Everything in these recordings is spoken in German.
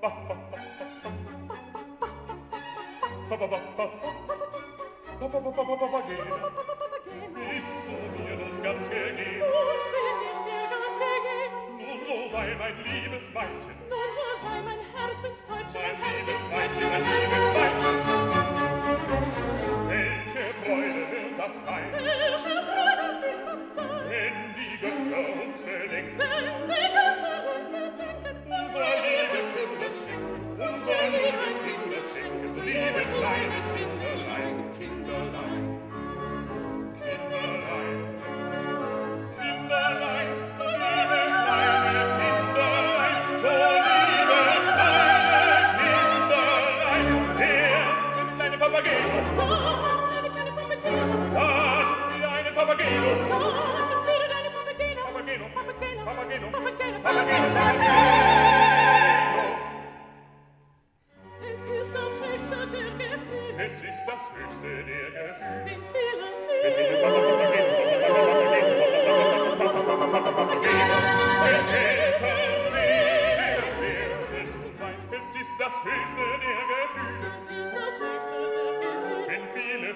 Bist du mir nun ganz ergeben? Nun bin ich dir ganz ergeben. Nun so sei mein liebes Weibchen. Nun so sei mein Herzenstäubchen, Mein liebes Weibchen, mein liebes Weibchen. Welche Freude wird das sein? Welche Freude wird das sein? Wenn die Götter uns bedenken. Wenn die Götter uns bedenken. Unser liebe Kinder schenken. Unser liebe Kinder schenken. So liebe kleine Kinderlein, Kinderlein. Kinderlein. Kinderlein. So liebe kleine Kinderlein. So liebe kleine Kinderlein. Erst ein kleiner Papageno. Dann eine kleine Papageno. Dann wieder eine Papageno. Dann wieder eine Papageno. Papageno. Papageno. Papageno. Papageno. Papageno. Papageno. Es ist das höchste der Gefühle. Es ist das höchste der Gefühle. Wenn viele, Wenn viele viele wenn Eltern selig werden sein. Es ist das höchste der Gefühle. es ist das höchste der Gefühle. Wenn viele,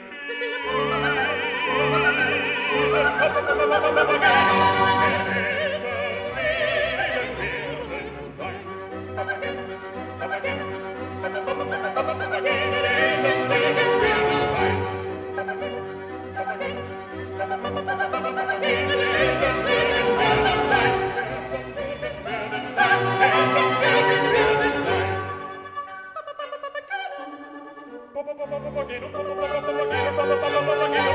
Papageno, Papageno, Papageno, Papageno, Papageno,